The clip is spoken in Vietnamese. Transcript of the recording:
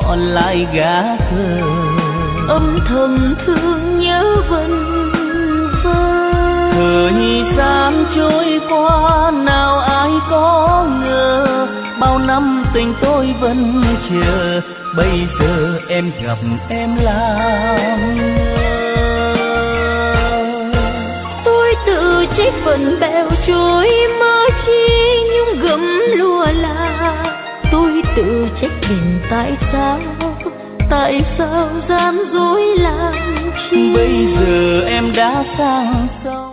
bỏ lại gã khờ, âm thầm thương nhớ vân vân. Thời gian trôi qua nào ai có ngờ, bao năm tình tôi vẫn chờ, bây giờ em gặp em làm tôi tự trách phận bèo trôi mơ chi nhung gấm lùa là. Tôi tự trách mình tại sao gian dối làm chi. Bây giờ em đã sang sau